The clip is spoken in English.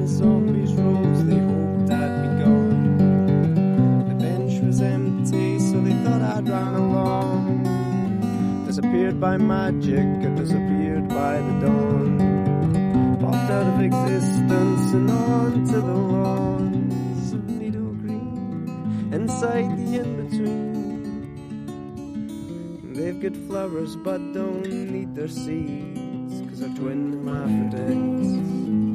the zombies rose, they hoped I'd be gone. The bench was empty, so they thought I'd run along. Disappeared by magic, or disappeared by the dawn. Popped out of existence and onto the lawns of Meadow Green, inside the in-between. They've got flowers but don't need their seeds, 'cause they're twin hermaphrodites.